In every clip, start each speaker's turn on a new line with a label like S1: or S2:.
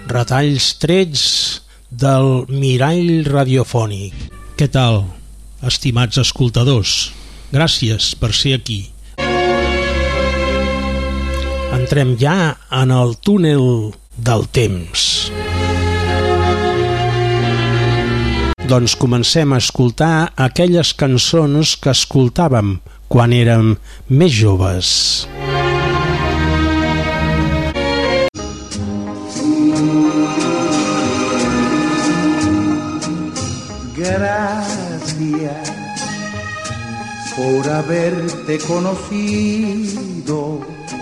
S1: retalls trets del mirall radiofònic. Què tal, estimats escoltadors? Gràcies per ser aquí. Entrem ja en el túnel del temps. Doncs comencem a escoltar aquelles cançons que escoltàvem quan érem més joves.
S2: Gracias por haberte conocido,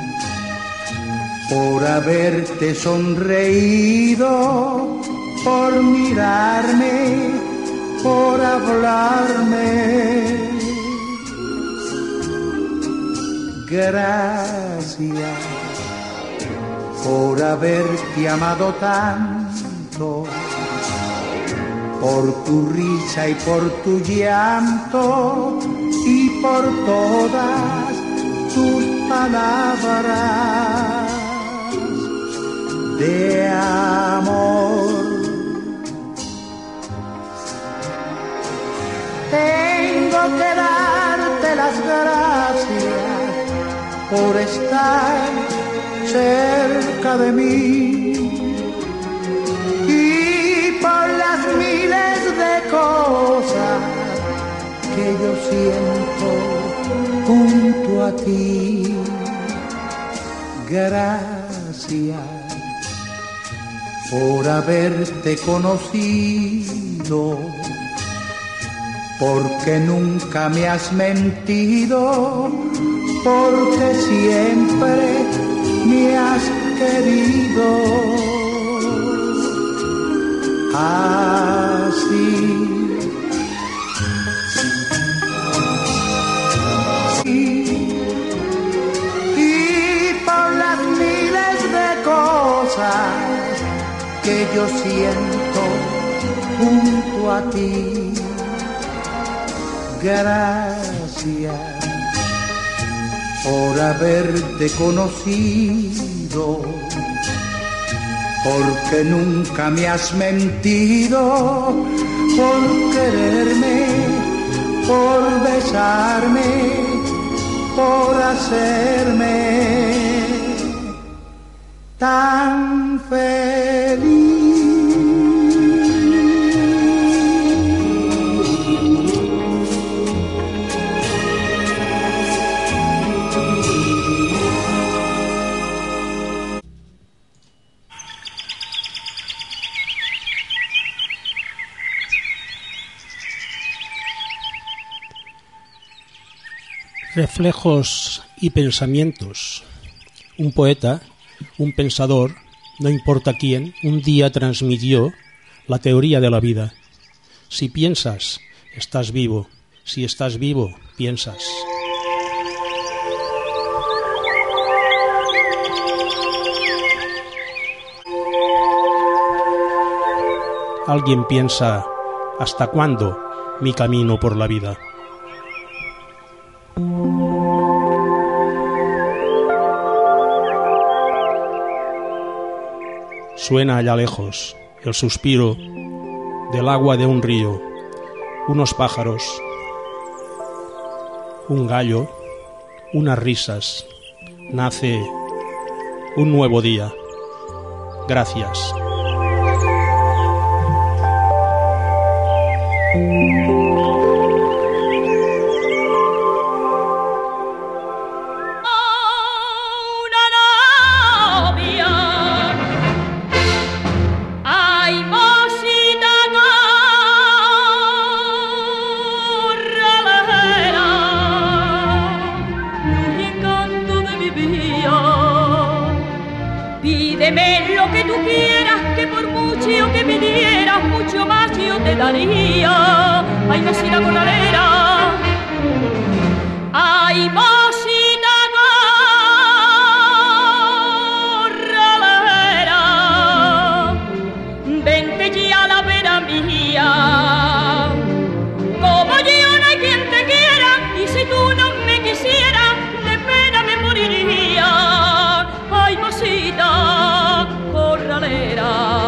S2: por haberte sonreído, por mirarme, por hablarme. Gracias por haberte amado tanto, por tu risa y por tu llanto y por todas tus palabras de amor. Tengo que darte las gracias por estar cerca de mí y por las miles de cosas que yo siento junto a ti. Gracias por haberte conocido, porque nunca me has mentido, porque siempre me has querido. Así. Y por las miles de cosas que yo siento junto a ti. Gracias por haberte conocido, porque nunca me has mentido, por quererme, por besarme, por hacerme tan feliz.
S1: Reflejos y pensamientos. Un poeta, un pensador, no importa quién, un día transmitió la teoría de la vida. Si piensas, estás vivo. Si estás vivo, piensas. Alguien piensa, ¿hasta cuándo mi camino por la vida? Suena allá lejos el suspiro del agua de un río, unos pájaros, un gallo, unas risas. Nace un nuevo día. Gracias.
S3: Pídeme lo que tú quieras, que por mucho que pidieras, mucho más yo te daría. Ay, mocita corralera, ay, mocita corralera, vente ya a la vera mía. Como yo no hay quien te quiera, y si tú no me quisieras, de pena me moriría. Ay, mocita corralera.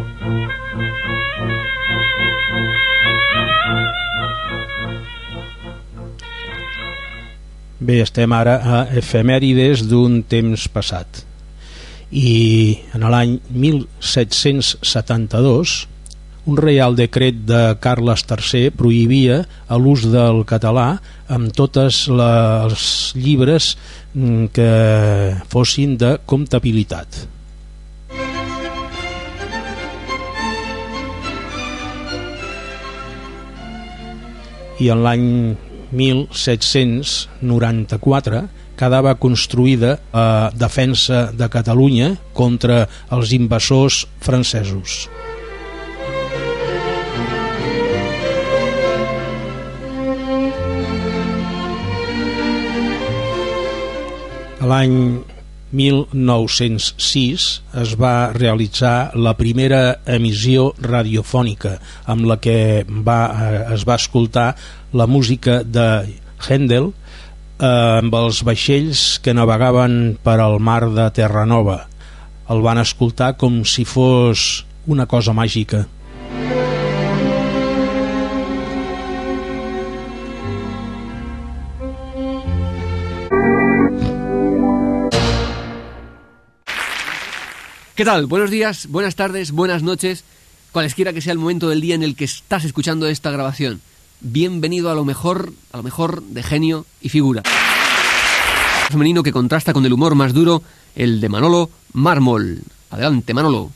S1: Bé, estem ara a efemèrides d'un temps passat i en l'any 1772 un reial decret de Carles III prohibia l'ús del català amb tots els llibres que fossin de comptabilitat. I en l'any 1794 quedava construïda la defensa de Catalunya contra els invasors francesos. L'any 1906 es va realitzar la primera emissió radiofònica amb la que es va escoltar la música de Händel amb els vaixells que navegaven per al mar de Terranova. El van escoltar com si fos una cosa màgica.
S4: ¿Qué tal? Buenos días, buenas tardes, buenas noches, cualesquiera que sea el momento del día en el que estás escuchando esta grabación. Bienvenido a lo mejor de genio y figura. Femenino que contrasta con el humor más duro, el de Manolo Mármol. Adelante, Manolo.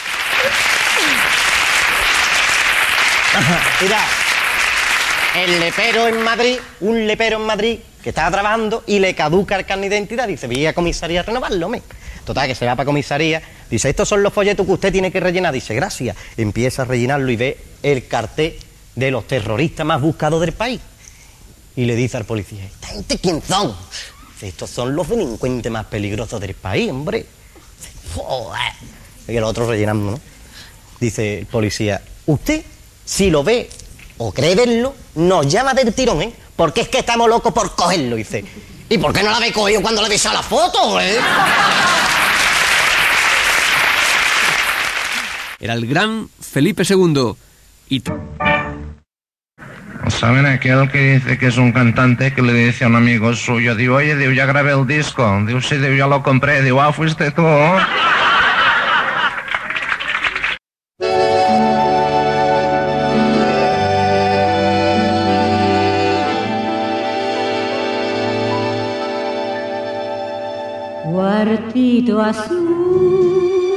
S5: Mira, el lepero en Madrid, un lepero en Madrid que estaba trabajando y le caduca el carnet de identidad. Dice, voy a comisaría a renovarlo, me. Total, que se va para comisaría. Dice, estos son los folletos que usted tiene que rellenar. Dice, gracias. Empieza a rellenarlo y ve el cartel de los terroristas más buscados del país. Y le dice al policía, ¿esta gente quién son? Dice, estos son los delincuentes más peligrosos del país, hombre. Dice, joder. Y el otro rellenando, ¿no? Dice el policía, usted, si lo ve o cree verlo, nos llama del tirón, ¿eh? Porque es que estamos locos por cogerlo. Dice, ¿y por qué no la habéis cogido cuando le habéis a la foto, eh?
S4: Era el gran Felipe II. Y
S6: ¿saben aquel que dice que es un cantante que le dice a un amigo suyo, digo, oye, digo, ya grabé el disco, digo, sí, digo, ya lo compré, digo, ah, fuiste tú?
S3: Cuartito azul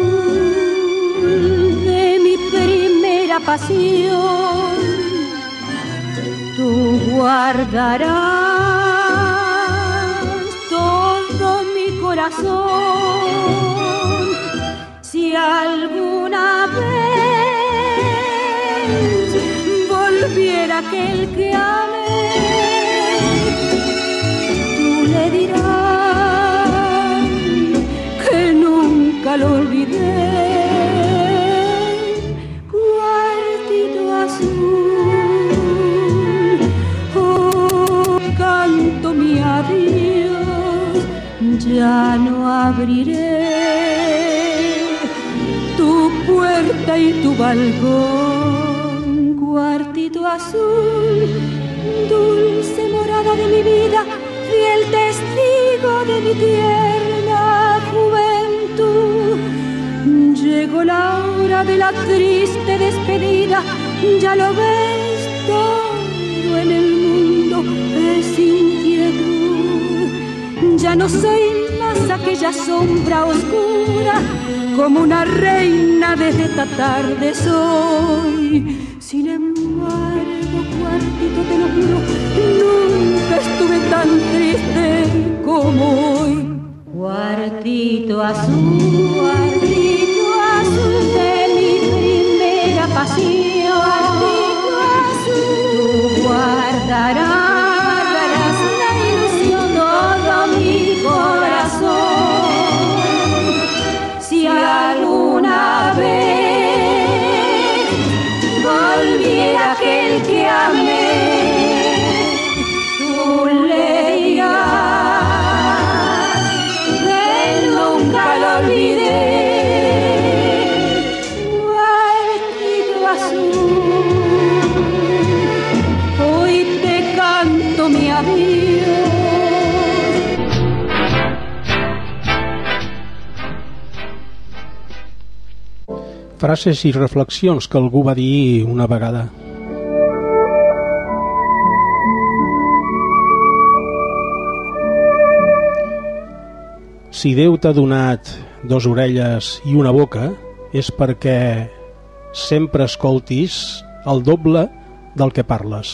S3: de mi primera pasión, tú guardarás todo mi corazón. Si alguna vez volviera aquel que amé, tú le dirás que nunca lo olvidé. Cuartito azul, oh, canto mi adiós, ya no abriré tu puerta y tu balcón. Cuartito azul, dulce morada de mi vida, fiel testigo de mi tierna juventud. Llegó la hora de la triste despedida, ya lo ves, todo en el mundo es inquietud. Ya no soy más aquella sombra oscura, como una reina desde esta tarde soy. Sin embargo, cuartito, te lo juro, nunca estuve tan triste como hoy. Cuartito azul, cuartito azul de mi primera pasión, cuartito azul, tú guardarás la ilusión, todo mi corazón. Si alguna vez volviera aquel que amé, tú le dirás que nunca lo olvidé.
S1: frases i reflexions que algú va dir una vegada. Si Déu t'ha donat 2 orelles i una boca, és perquè sempre escoltis el doble del que parles.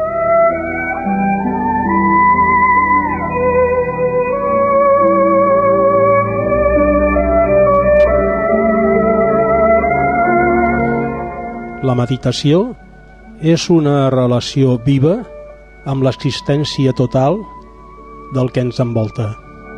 S1: La meditació és una relació viva amb l'existència total del que ens envolta.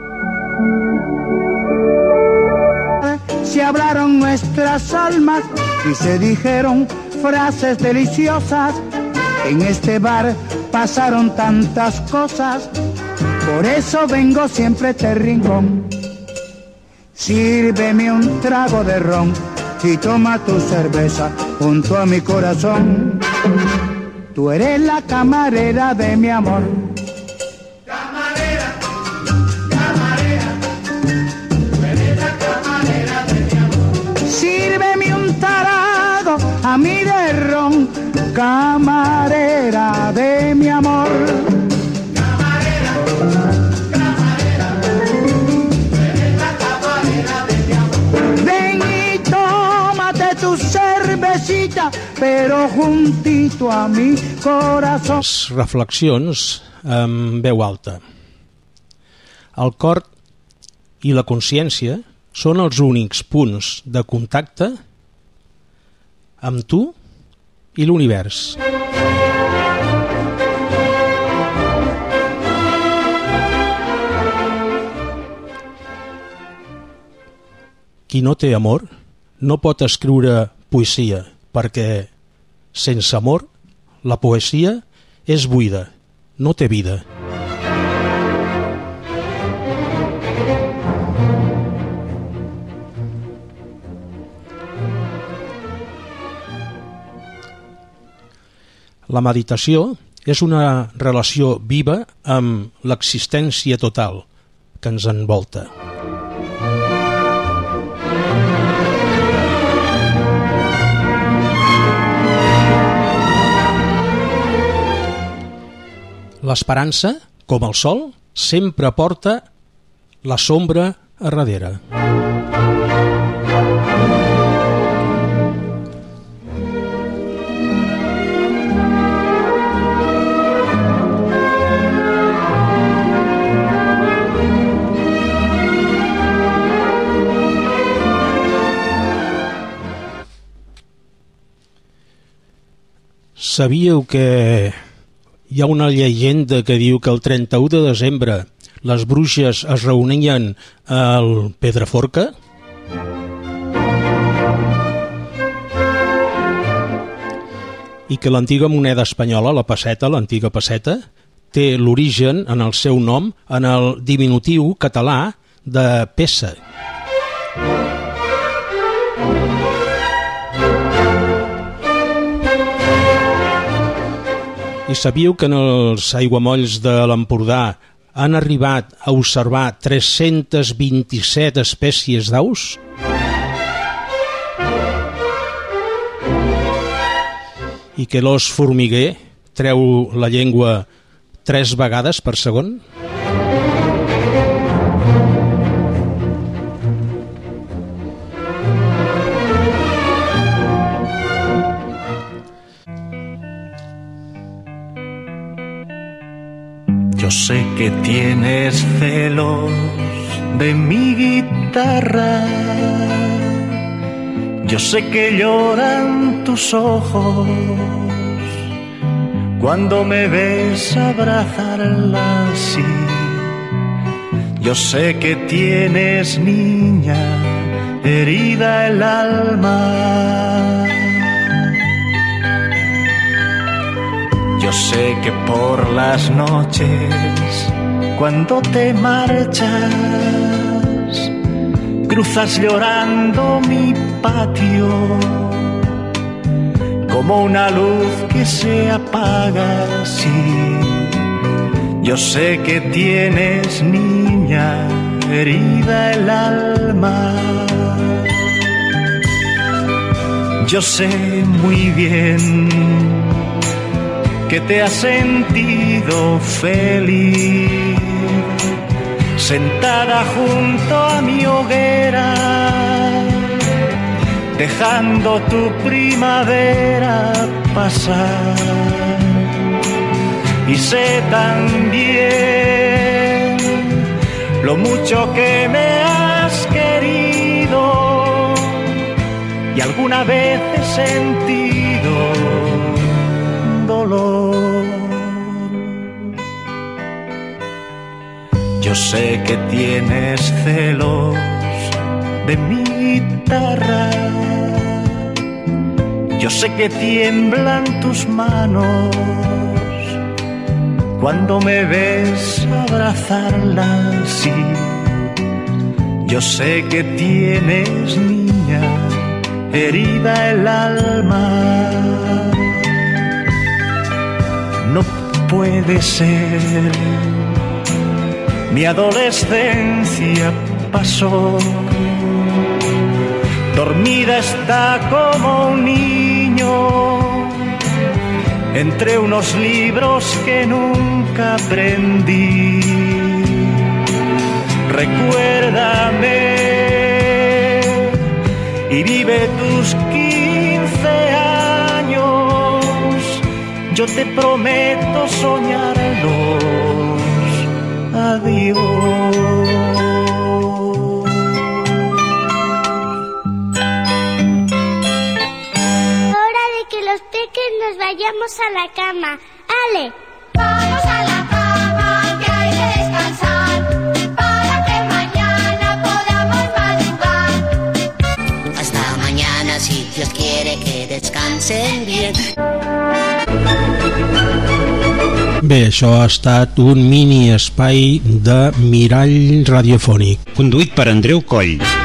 S2: Se hablaron nuestras almas y se dijeron frases deliciosas. En este bar pasaron tantas cosas, por eso vengo siempre a este rincón. Sírveme un trago de ron y toma tu cerveza junto a mi corazón. Tú eres la camarera de mi amor. Camarera, camarera, tú eres la camarera de mi amor. Sírveme un trago a mí de ron, camarera de mi amor. Camarera, camarera, tú eres la camarera de mi amor. Ven y tómate tu cervecita, però juntito a mi corazón.
S1: Reflexions amb veu alta. El cor i la consciència són els únics punts de contacte amb tu i l'univers. Qui no té amor no pot escriure poesia, perquè sense amor la poesia és buida, no té vida. La meditació és una relació viva amb l'existència total que ens envolta. L'esperança, com el sol, sempre porta la sombra a darrere. Sabíeu que hi ha una llegenda que diu que el 31 de desembre les bruixes es reunien al Pedraforca? I que l'antiga moneda espanyola, la pesseta, l'antiga pesseta, té l'origen en el seu nom en el diminutiu català de peça. I sabíeu que en els aiguamolls de l'Empordà han arribat a observar 327 espècies d'aus? I que l'os formiguer treu la llengua 3 vegades per segon?
S7: Yo sé que tienes celos de mi guitarra. Yo sé que lloran tus ojos cuando me ves abrazarla así. Yo sé que tienes, niña, herida el alma. Yo sé que por las noches, cuando te marchas, cruzas llorando mi patio, como una luz que se apaga así. Yo sé que tienes, niña, herida el alma. Yo sé muy bien que te has sentido feliz, sentada junto a mi hoguera, dejando tu primavera pasar. Y sé también lo mucho que me has querido, y alguna vez he sentido dolor. Yo sé que tienes celos de mi guitarra, yo sé que tiemblan tus manos cuando me ves abrazarla, sí. Yo sé que tienes, niña, herida el alma. No puede ser, mi adolescencia pasó, dormida está como un niño entre unos libros que nunca aprendí. Recuérdame y vive tus 15 años. Yo te prometo soñarlos. Adiós.
S8: Los peques nos vayamos a la cama. ¡Ale!
S9: Vamos a la cama, que hay que descansar, para que mañana podamos madrugar.
S10: Hasta mañana, si Dios quiere que descansen bien.
S1: Bé, això ha estat un mini espai de mirall radiofònic.
S11: Conduït per Andreu Coll.